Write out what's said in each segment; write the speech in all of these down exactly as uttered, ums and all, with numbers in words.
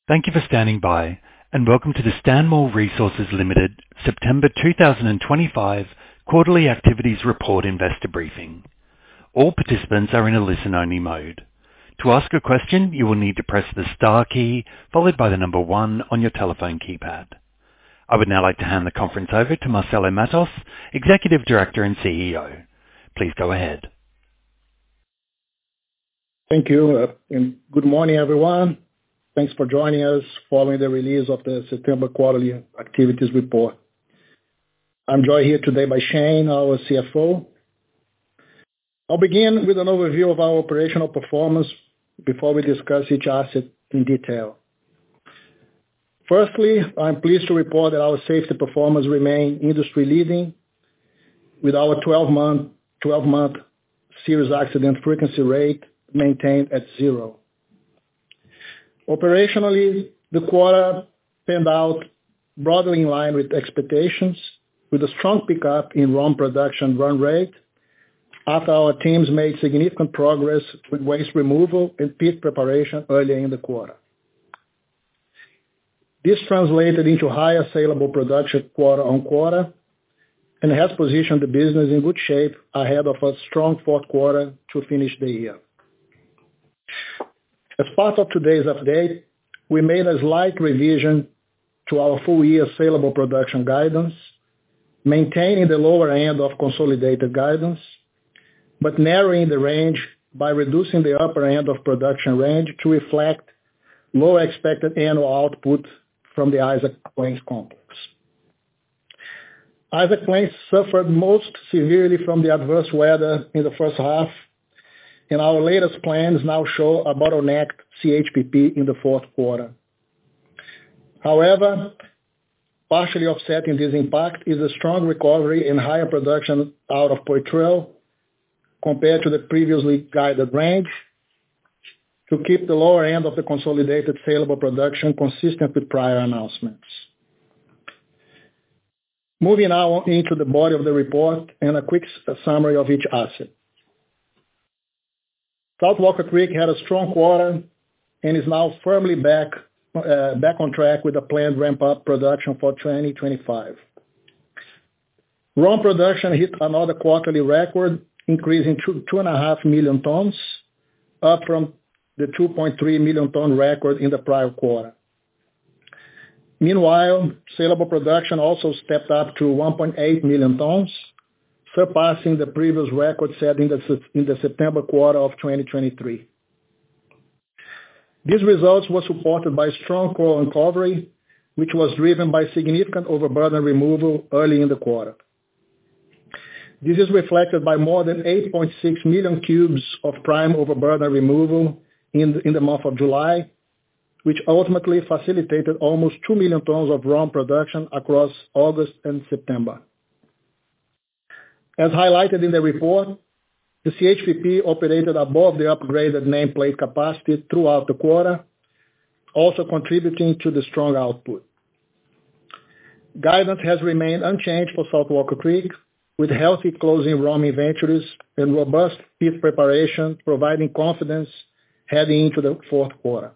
Thank you for standing by, and welcome to the Stanmore Resources Limited September two thousand twenty-five Quarterly Activities Report Investor Briefing. All participants are in a listen-only mode. To ask a question, you will need to press the star key followed by the number one on your telephone keypad. I would now like to hand the conference over to Marcelo Matos, Executive Director and C E O. Please go ahead. Thank you, uh, and good morning, everyone. Thanks for joining us following the release of the September Quarterly Activities Report. I'm joined here today by Shane, our C F O. I'll begin with an overview of our operational performance before we discuss each asset in detail. Firstly, I'm pleased to report that our safety performance remains industry-leading, with our twelve-month serious accident frequency rate maintained at zero. Operationally, the quarter panned out broadly in line with expectations, with a strong pickup in R O M production run rate after our teams made significant progress with waste removal and pit preparation earlier in the quarter. This translated into higher saleable production quarter on quarter and has positioned the business in good shape ahead of a strong fourth quarter to finish the year. As part of today's update, we made a slight revision to our full-year saleable production guidance, maintaining the lower end of consolidated guidance, but narrowing the range by reducing the upper end of production range to reflect lower expected annual output from the Isaac Plains complex. Isaac Plains suffered most severely from the adverse weather in the first half, and our latest plans now show a bottlenecked C H P P in the fourth quarter. However, partially offsetting this impact is a strong recovery and higher production out of Poitrel compared to the previously guided range to keep the lower end of the consolidated saleable production consistent with prior announcements. Moving now into the body of the report and a quick summary of each asset. South Walker Creek had a strong quarter and is now firmly back uh, back on track with the planned ramp-up production for twenty twenty-five. R O M production hit another quarterly record, increasing to two point five million tons, up from the two point three million ton record in the prior quarter. Meanwhile, saleable production also stepped up to one point eight million tons, surpassing the previous record set in the, in the September quarter of twenty twenty-three. These results were supported by strong coal recovery, which was driven by significant overburden removal early in the quarter. This is reflected by more than eight point six million cubes of prime overburden removal in the, in the month of July, which ultimately facilitated almost two million tons of R O M production across August and September. As highlighted in the report, the C H P P operated above the upgraded nameplate capacity throughout the quarter, also contributing to the strong output. Guidance has remained unchanged for South Walker Creek, with healthy closing R O M inventories and robust pit preparation providing confidence heading into the fourth quarter.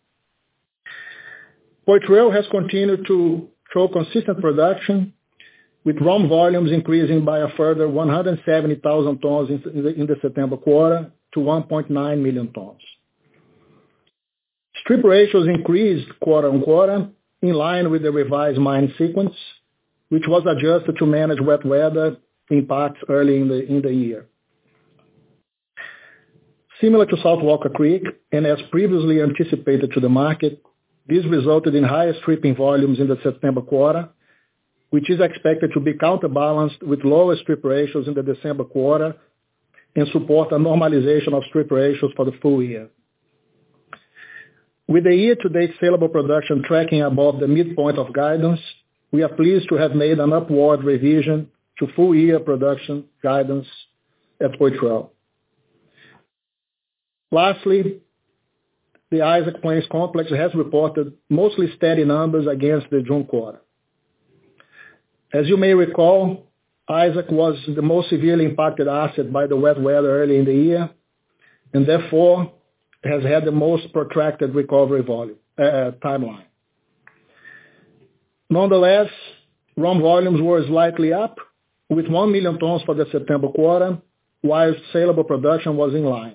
Poitrel has continued to show consistent production, with R O M volumes increasing by a further one hundred seventy thousand tons in the, in the September quarter to one point nine million tons. Strip ratios increased quarter on quarter in line with the revised mine sequence, which was adjusted to manage wet weather impacts early in the, in the year. Similar to South Walker Creek, and as previously anticipated to the market, this resulted in higher stripping volumes in the September quarter, which is expected to be counterbalanced with lower strip ratios in the December quarter and support a normalization of strip ratios for the full year. With the year-to-date saleable production tracking above the midpoint of guidance, we are pleased to have made an upward revision to full-year production guidance at Poitrel. Lastly, the Isaac Plains complex has reported mostly steady numbers against the June quarter. As you may recall, Isaac was the most severely impacted asset by the wet weather early in the year, and therefore has had the most protracted recovery volume uh, timeline. Nonetheless, R O M volumes were slightly up, with one million tons for the September quarter, while saleable production was in line.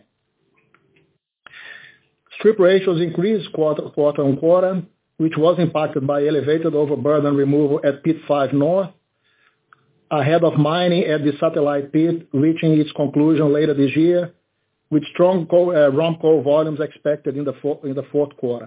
Strip ratios increased quarter-on-quarter, which was impacted by elevated overburden removal at Pit five North, ahead of mining at the satellite pit reaching its conclusion later this year, with strong coal, uh, R O M coal volumes expected in the, for, in the fourth quarter.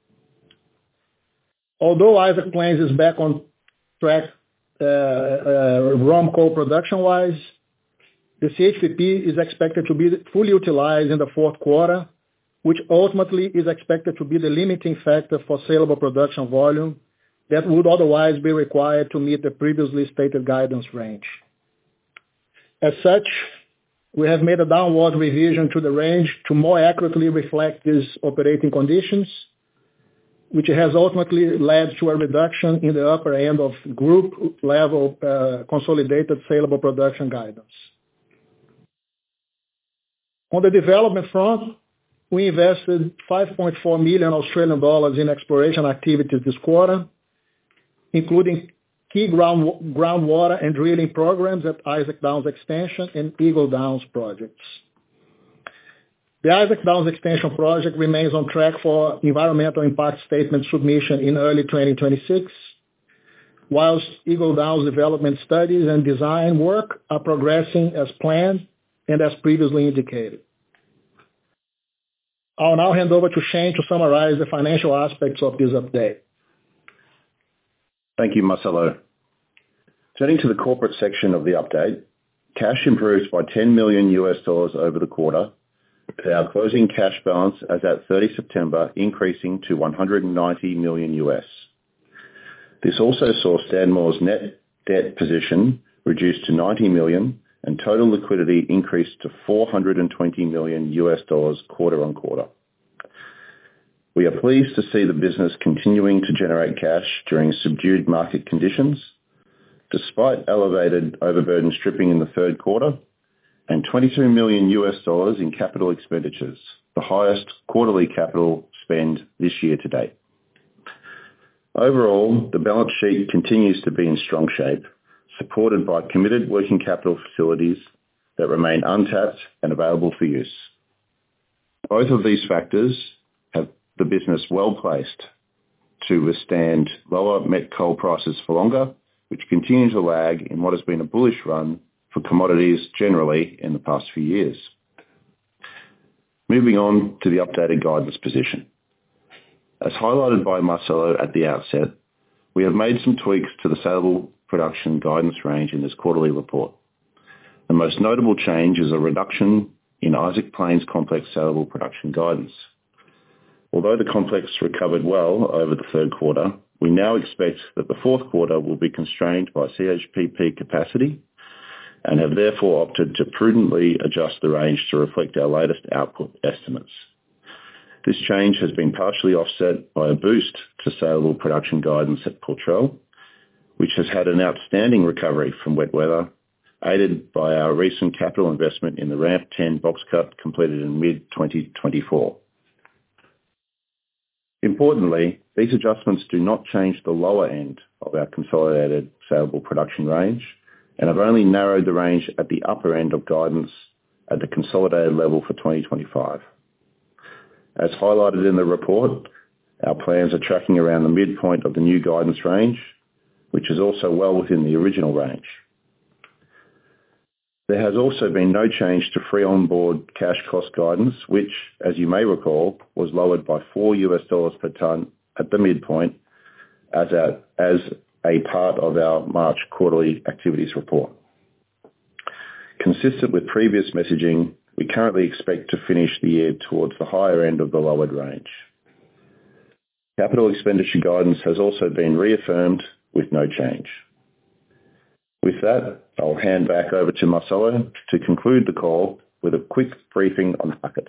Although Isaac Plains is back on track uh, uh, R O M coal production-wise, the C H P P is expected to be fully utilized in the fourth quarter, which ultimately is expected to be the limiting factor for saleable production volume that would otherwise be required to meet the previously stated guidance range. As such, we have made a downward revision to the range to more accurately reflect these operating conditions, which has ultimately led to a reduction in the upper end of group level uh, consolidated saleable production guidance. On the development front, we invested five point four million Australian dollars in exploration activities this quarter, including key ground, groundwater and drilling programs at Isaac Downs Extension and Eagle Downs projects. The Isaac Downs Extension project remains on track for environmental impact statement submission in early twenty twenty-six, whilst Eagle Downs development studies and design work are progressing as planned and as previously indicated. I'll now hand over to Shane to summarize the financial aspects of this update. Thank you, Marcelo. Turning to the corporate section of the update, cash improves by ten million U S dollars over the quarter, with our closing cash balance as at thirtieth September increasing to one hundred ninety million U S. This also saw Stanmore's net debt position reduced to ninety million and total liquidity increased to four hundred twenty million U S dollars quarter on quarter. We are pleased to see the business continuing to generate cash during subdued market conditions, despite elevated overburden stripping in the third quarter and twenty-two million U S dollars in capital expenditures, the highest quarterly capital spend this year to date. Overall, the balance sheet continues to be in strong shape, supported by committed working capital facilities that remain untapped and available for use. Both of these factors have the business well placed to withstand lower met coal prices for longer, which continue to lag in what has been a bullish run for commodities generally in the past few years. Moving on to the updated guidance position. As highlighted by Marcelo at the outset, we have made some tweaks to the saleable production guidance range in this quarterly report. The most notable change is a reduction in Isaac Plains complex saleable production guidance. Although the complex recovered well over the third quarter, we now expect that the fourth quarter will be constrained by C H P P capacity and have therefore opted to prudently adjust the range to reflect our latest output estimates. This change has been partially offset by a boost to saleable production guidance at Poitrel, which has had an outstanding recovery from wet weather, aided by our recent capital investment in the Ramp ten box cut completed in mid twenty twenty-four. Importantly, these adjustments do not change the lower end of our consolidated saleable production range and have only narrowed the range at the upper end of guidance at the consolidated level for twenty twenty-five. As highlighted in the report, our plans are tracking around the midpoint of the new guidance range, which is also well within the original range. There has also been no change to free on-board cash cost guidance, which, as you may recall, was lowered by four U S dollars per tonne at the midpoint as a, as a part of our March quarterly activities report. Consistent with previous messaging, we currently expect to finish the year towards the higher end of the lowered range. Capital expenditure guidance has also been reaffirmed with no change. With that, I'll hand back over to Marcelo to conclude the call with a quick briefing on markets.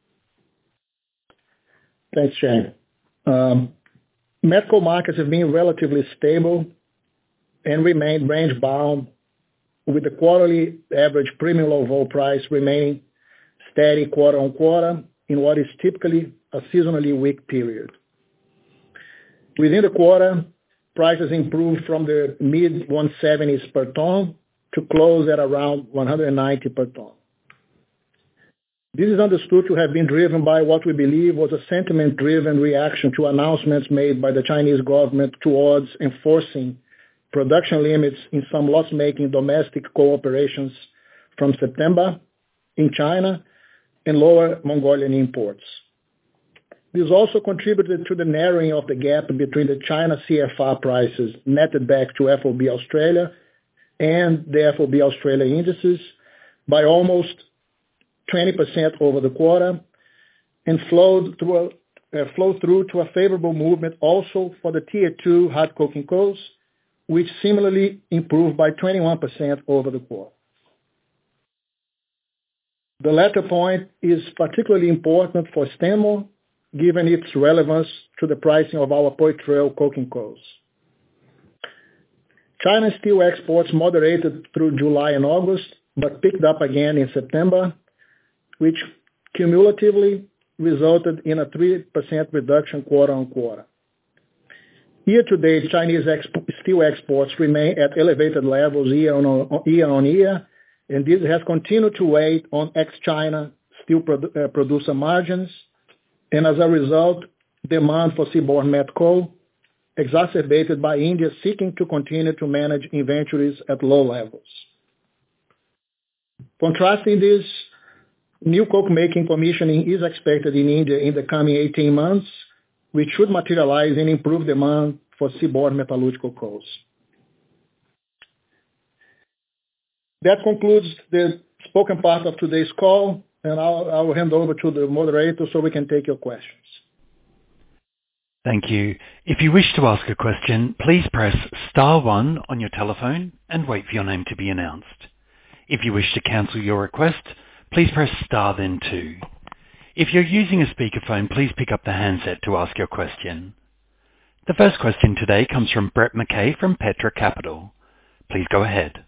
Thanks, Shane. Um, met coal markets have been relatively stable and remained range-bound, with the quarterly average premium low-vol price remaining steady quarter-on-quarter in what is typically a seasonally weak period. Within the quarter, prices improved from the mid one seventies per ton to close at around one hundred ninety per ton. This is understood to have been driven by what we believe was a sentiment-driven reaction to announcements made by the Chinese government towards enforcing production limits in some loss-making domestic coal operations from September in China and lower Mongolian imports. This also contributed to the narrowing of the gap between the China C F R prices netted back to F O B Australia and the F O B Australia indices by almost twenty percent over the quarter, and flowed through, uh, flowed through to a favorable movement also for the tier two hard coking coals, which similarly improved by twenty-one percent over the quarter. The latter point is particularly important for Stanmore, given its relevance to the pricing of our Poitrel coking coals. China steel exports moderated through July and August, but picked up again in September, which cumulatively resulted in a three percent reduction quarter on quarter. Year to date, Chinese exp- steel exports remain at elevated levels year on year, on year, and this has continued to weigh on ex-China steel produ- uh, producer margins, and as a result, demand for seaborne met coal, exacerbated by India seeking to continue to manage inventories at low levels. Contrasting this, new coke-making commissioning is expected in India in the coming eighteen months, which should materialize in improved demand for seaborne metallurgical coals. That concludes the spoken part of today's call, and I'll, I'll hand over to the moderator so we can take your questions. Thank you. If you wish to ask a question, please press star one on your telephone and wait for your name to be announced. If you wish to cancel your request, please press star then two. If you're using a speakerphone, please pick up the handset to ask your question. The first question today comes from Brett McKay from Petra Capital. Please go ahead.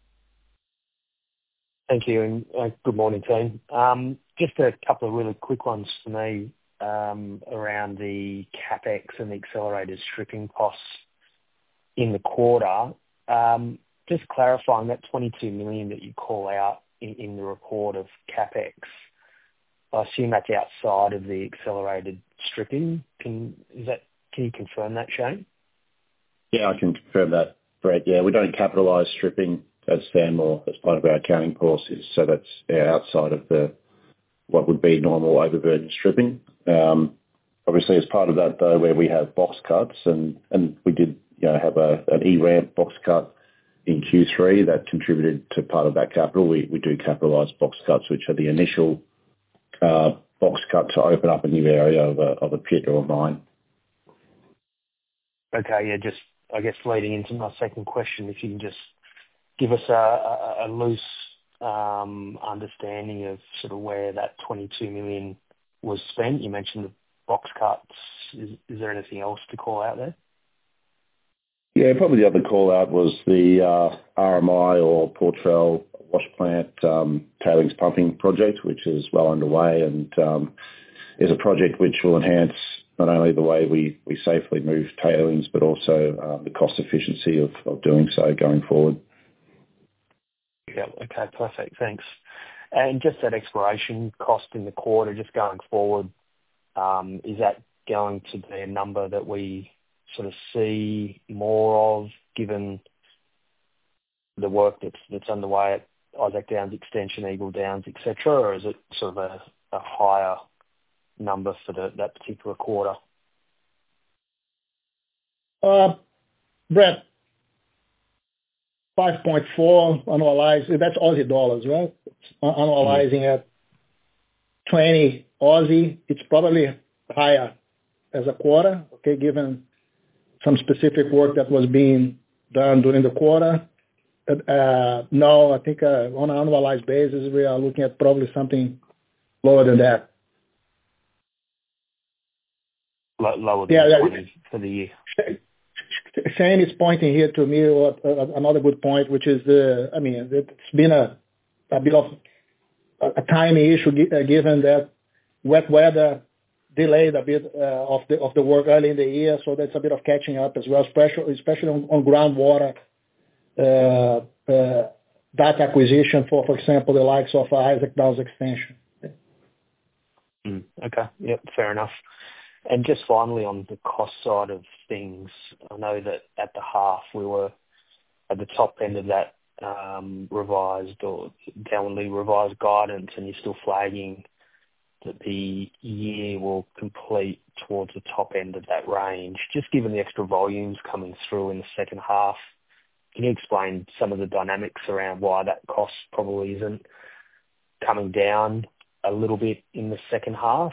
Thank you, and uh, good morning, team. Um, just a couple of really quick ones for me um, around the CapEx and the accelerated stripping costs in the quarter. Um, just clarifying that twenty-two million that you call out in, in the report of CapEx, I assume that's outside of the accelerated stripping. Can is that? Can you confirm that, Shane? Yeah, I can confirm that, Brett. Yeah, we don't capitalise stripping at Stanmore as part of our accounting policies, so that's yeah, outside of the what would be normal overburden stripping. Um, obviously, as part of that, though, where we have box cuts, and, and we did you know have a, an E-ramp box cut in Q three that contributed to part of that capital. We we do capitalise box cuts, which are the initial uh, box cut to open up a new area of a, of a pit or a mine. Okay, yeah, just I guess leading into my second question, if you can just give us a, a, a loose um, understanding of sort of where that twenty-two million was spent. You mentioned the box cuts. Is, is there anything else to call out there? Yeah, probably the other call out was the uh, R M I or Poitrel wash plant um, tailings pumping project, which is well underway and um, is a project which will enhance not only the way we, we safely move tailings, but also uh, the cost efficiency of, of doing so going forward. Yeah, okay, perfect, thanks. And just that exploration cost in the quarter, just going forward, um, is that going to be a number that we sort of see more of, given the work that's that's underway at Isaac Downs Extension, Eagle Downs, et cetera, or is it sort of a, a higher number for the, that particular quarter? Uh, Brett, five point four annualized, that's Aussie dollars, right? Annualizing mm-hmm. at twenty Aussie, it's probably higher as a quarter, okay, given some specific work that was being done during the quarter. Uh, no, I think uh, on an annualized basis, we are looking at probably something lower than that. L- lower than yeah, twenty yeah. for the year. Shane is pointing here to me what, uh, another good point, which is the, I mean, it's been a, a bit of a, a timing issue given that wet weather delayed a bit uh, of the of the work early in the year, so that's a bit of catching up as well, especially especially on, on groundwater uh, uh, data acquisition for, for example, the likes of uh, Isaac Downs extension. Mm, okay, yep, fair enough. And just finally on the cost side of things, I know that at the half we were at the top end of that um, revised or downwardly revised guidance, and you're still flagging that the year will complete towards the top end of that range. Just given the extra volumes coming through in the second half, can you explain some of the dynamics around why that cost probably isn't coming down a little bit in the second half?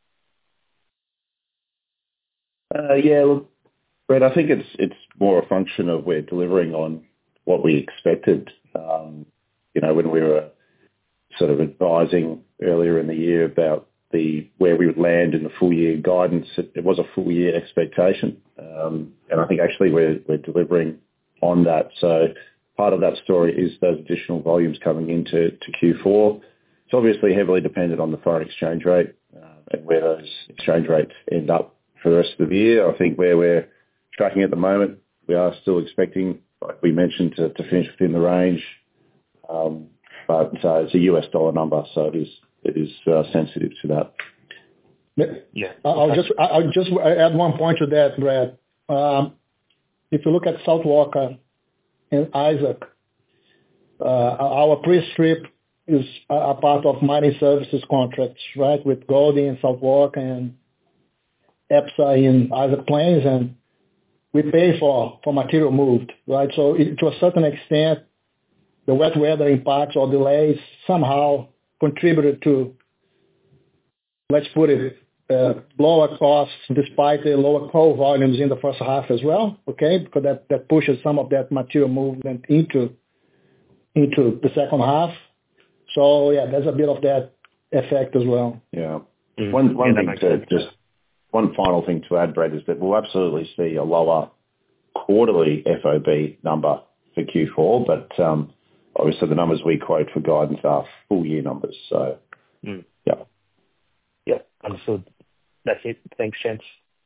Uh, yeah, look, Brett, I think it's it's more a function of we're delivering on what we expected. Um, you know, when we were sort of advising earlier in the year about the where we would land in the full year guidance, it, it was a full year expectation, um, and I think actually we're we're delivering on that. So part of that story is those additional volumes coming into to Q four. It's obviously heavily dependent on the foreign exchange rate uh, and where those exchange rates end up for the rest of the year. I think where we're tracking at the moment, we are still expecting, like we mentioned, to, to finish within the range. Um, but uh, it's a U S dollar number, so it is it is uh, sensitive to that. Yeah, I'll just I'll just add one point to that, Brad. Um, if you look at South Walker and Isaac, uh, our pre-strip is a part of mining services contracts, right, with Goldie and South Walker and EPSA in Isaac Plains, and we pay for, for material moved, right? So it, to a certain extent, the wet weather impacts or delays somehow contributed to, let's put it, uh, lower costs despite the lower coal volumes in the first half as well, okay? Because that, that pushes some of that material movement into into the second half. So, yeah, there's a bit of that effect as well. Yeah. Mm-hmm. One, one yeah, thing to sense. just... One final thing to add, Brad, is that we'll absolutely see a lower quarterly F O B number for Q four, but um, obviously the numbers we quote for guidance are full year numbers. So, mm. yeah. Yeah, understood. That's it. Thanks, gents.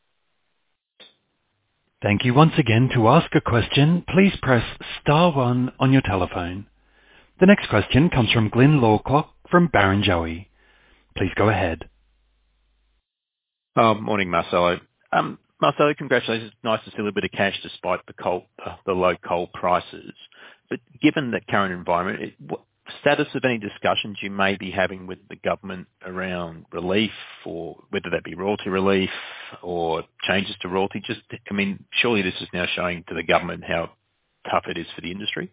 Thank you once again. To ask a question, please press star one on your telephone. The next question comes from Glyn Lawcock from Barrenjoey. Please go ahead. Oh, morning, Marcelo. Um, Marcelo, congratulations. It's nice to see a little bit of cash despite the coal, uh, the low coal prices. But given the current environment, it, what status of any discussions you may be having with the government around relief, or whether that be royalty relief or changes to royalty? Just, I mean, surely this is now showing to the government how tough it is for the industry.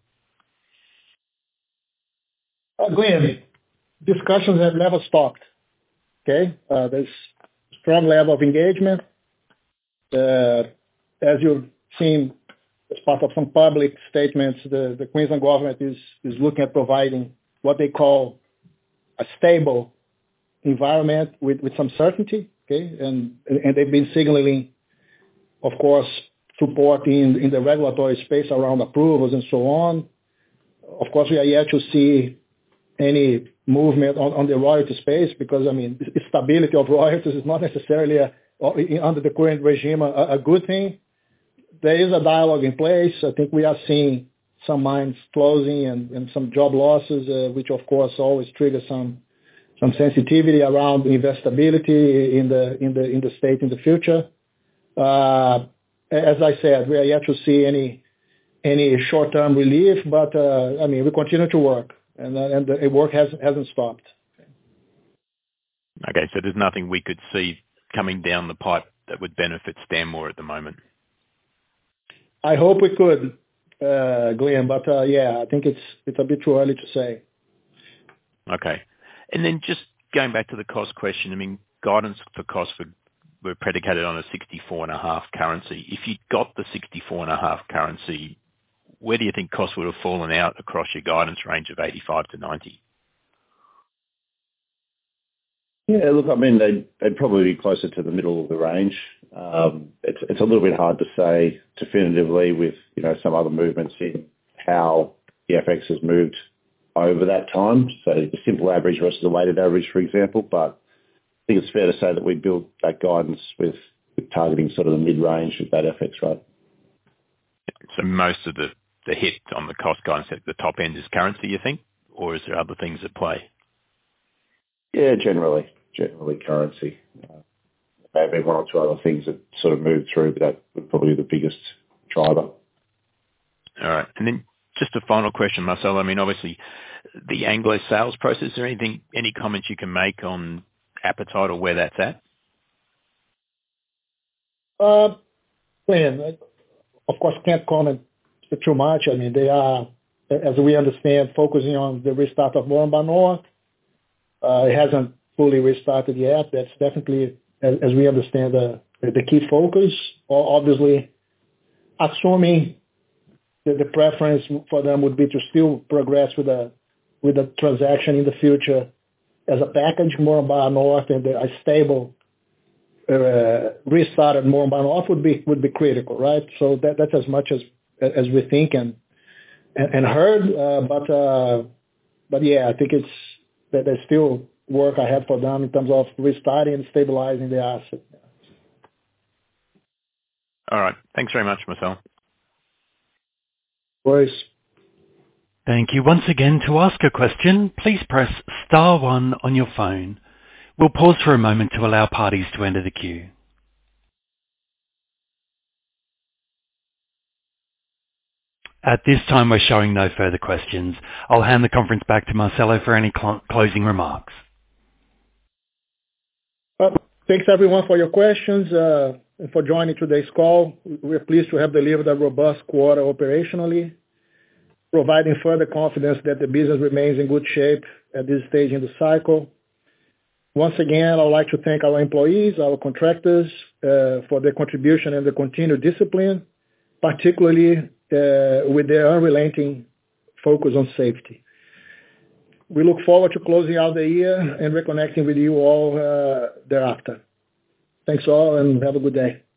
Uh, Glenn, discussions have never stopped. Okay, uh, there's strong level of engagement. Uh, as you've seen as part of some public statements, the, the Queensland government is, is looking at providing what they call a stable environment with, with some certainty, okay? And, and they've been signaling, of course, support in, in the regulatory space around approvals and so on. Of course, we are yet to see any movement on, on the royalty space because, I mean, the stability of royalties is not necessarily, a, under the current regime, a, a good thing. There is a dialogue in place. I think we are seeing some mines closing and, and some job losses, uh, which, of course, always trigger some some sensitivity around investability in the in the in the state in the future. Uh, as I said, we are yet to see any any short-term relief, but uh, I mean, we continue to work. And, uh, and the work has, hasn't stopped. Okay, so there's nothing we could see coming down the pipe that would benefit Stanmore at the moment? I hope we could, uh, Glenn, but uh, yeah, I think it's it's a bit too early to say. Okay. And then just going back to the cost question, I mean, guidance for costs were, were predicated on a sixty-four and a half currency. If you got the sixty-four and a half currency, where do you think costs would have fallen out across your guidance range of eighty-five to ninety? Yeah, look, I mean, they'd, they'd probably be closer to the middle of the range. Um, it's, it's a little bit hard to say definitively with, you know, some other movements in how the F X has moved over that time. So the simple average versus the weighted average, for example. But think it's fair to say that we build that guidance with, with targeting sort of the mid-range of that F X rate. So most of the, the hit on the cost guidance at the top end is currency, you think? Or is there other things at play? Yeah, generally. Generally currency. Uh, maybe one or two other things that sort of moved through, but that would probably be the biggest driver. All right. And then just a final question, Marcelo. I mean, obviously, the Anglo sales process, is there anything, any comments you can make on appetite or where that's at? Uh, Glenn, of course, can't comment too much. I mean, they are, as we understand, focusing on the restart of Moranbah North. Uh, it hasn't fully restarted yet. That's definitely, as, as we understand, the, the key focus. Obviously, assuming that the preference for them would be to still progress with a with a transaction in the future as a package, Moranbah North, and a stable uh, restart at Moranbah North would be would be critical, right? So that that's as much as as we think and and, and heard. Uh, but uh, but yeah, I think it's that there's still work ahead for them in terms of restarting and stabilizing the asset. All right. Thanks very much, Marcelo. Worries. Thank you once again. To ask a question, please press star one on your phone. We'll pause for a moment to allow parties to enter the queue. At this time, we're showing no further questions. I'll hand the conference back to Marcelo for any cl- closing remarks. Well, thanks everyone for your questions uh, and for joining today's call. We're pleased to have delivered a robust quarter operationally, providing further confidence that the business remains in good shape at this stage in the cycle. Once again, I'd like to thank our employees, our contractors, uh, for their contribution and the continued discipline, particularly uh, with their unrelenting focus on safety. We look forward to closing out the year and reconnecting with you all uh, thereafter. Thanks all and have a good day.